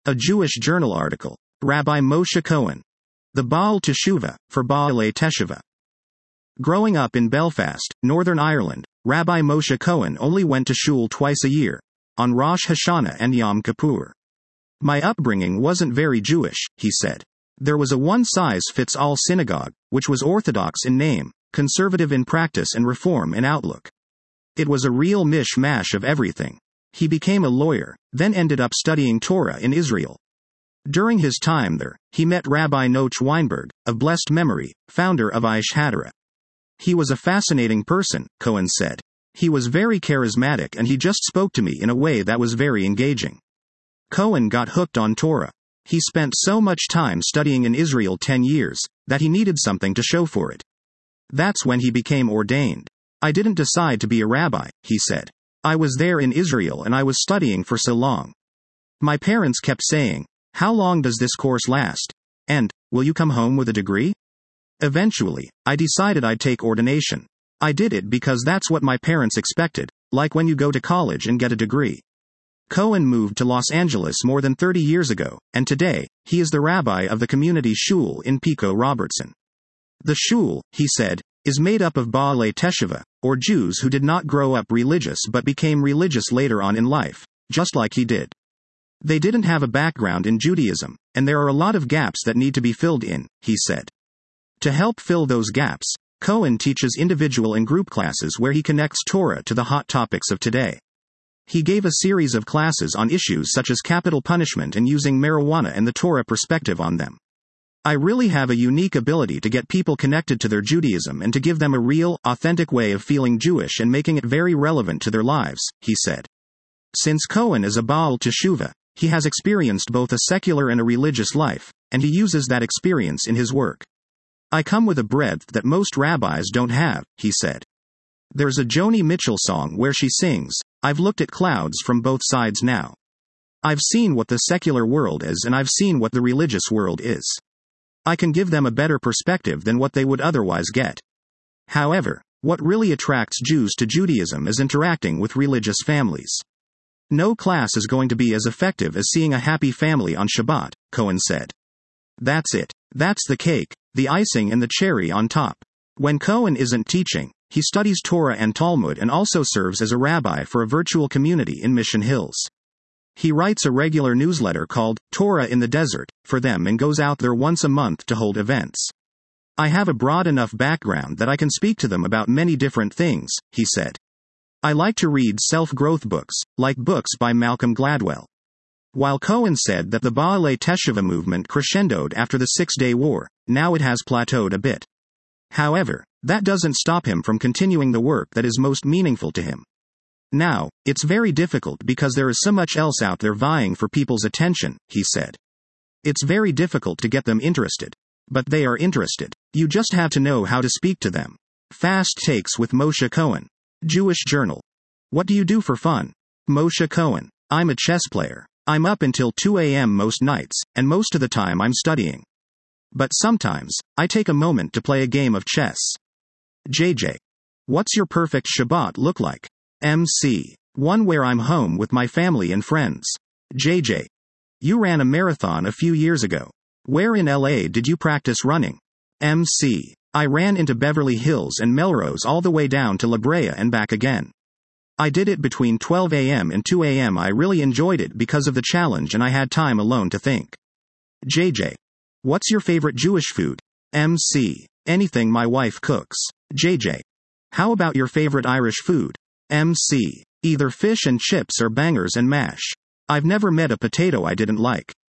A Jewish Journal article. Rabbi Moshe Cohen. The Baal Teshuvah, for Baalei Teshuvah. Growing up in Belfast, Northern Ireland, Rabbi Moshe Cohen only went to shul twice a year, on Rosh Hashanah and Yom Kippur. My upbringing wasn't very Jewish, he said. There was a one-size-fits-all synagogue, which was Orthodox in name, conservative in practice and reform in outlook. It was a real mishmash of everything. He became a lawyer, then ended up studying Torah in Israel. During his time there, he met Rabbi Noach Weinberg, of blessed memory, founder of Aish Hadara. He was a fascinating person, Cohen said. He was very charismatic and he just spoke to me in a way that was very engaging. Cohen got hooked on Torah. He spent so much time studying in Israel 10 years, that he needed something to show for it. That's when he became ordained. I didn't decide to be a rabbi, he said. I was there in Israel and I was studying for so long. My parents kept saying, "How long does this course last? And, will you come home with a degree?" Eventually, I decided I'd take ordination. I did it because that's what my parents expected, like when you go to college and get a degree. Cohen moved to Los Angeles more than 30 years ago, and today, he is the rabbi of the community shul in Pico Robertson. The shul, he said, is made up of Baalei Teshuvah, or Jews who did not grow up religious but became religious later on in life, just like he did. They didn't have a background in Judaism, and there are a lot of gaps that need to be filled in, he said. To help fill those gaps, Cohen teaches individual and group classes where he connects Torah to the hot topics of today. He gave a series of classes on issues such as capital punishment and using marijuana and the Torah perspective on them. I really have a unique ability to get people connected to their Judaism and to give them a real, authentic way of feeling Jewish and making it very relevant to their lives, he said. Since Cohen is a Baal Teshuvah, he has experienced both a secular and a religious life, and he uses that experience in his work. I come with a breadth that most rabbis don't have, he said. There's a Joni Mitchell song where she sings, "I've looked at clouds from both sides now. I've seen what the secular world is and I've seen what the religious world is. I can give them a better perspective than what they would otherwise get." However, what really attracts Jews to Judaism is interacting with religious families. No class is going to be as effective as seeing a happy family on Shabbat, Cohen said. That's it. That's the cake, the icing and the cherry on top. When Cohen isn't teaching, he studies Torah and Talmud and also serves as a rabbi for a virtual community in Mission Hills. He writes a regular newsletter called Torah in the Desert for them and goes out there once a month to hold events. I have a broad enough background that I can speak to them about many different things, he said. I like to read self-growth books, like books by Malcolm Gladwell. While Cohen said that the Baalei Teshuvah movement crescendoed after the Six-Day War, now it has plateaued a bit. However, that doesn't stop him from continuing the work that is most meaningful to him. Now, it's very difficult because there is so much else out there vying for people's attention, he said. It's very difficult to get them interested. But they are interested. You just have to know how to speak to them. Fast Takes with Moshe Cohen. Jewish Journal. What do you do for fun? Moshe Cohen. I'm a chess player. I'm up until 2 a.m. most nights, and most of the time I'm studying. But sometimes, I take a moment to play a game of chess. JJ. What's your perfect Shabbat look like? MC. One where I'm home with my family and friends. JJ. You ran a marathon a few years ago. Where in LA did you practice running? MC. I ran into Beverly Hills and Melrose all the way down to La Brea and back again. I did it between 12 a.m. and 2 a.m. I really enjoyed it because of the challenge and I had time alone to think. JJ. What's your favorite Jewish food? MC. Anything my wife cooks. JJ. How about your favorite Irish food? MC. Either fish and chips or bangers and mash. I've never met a potato I didn't like.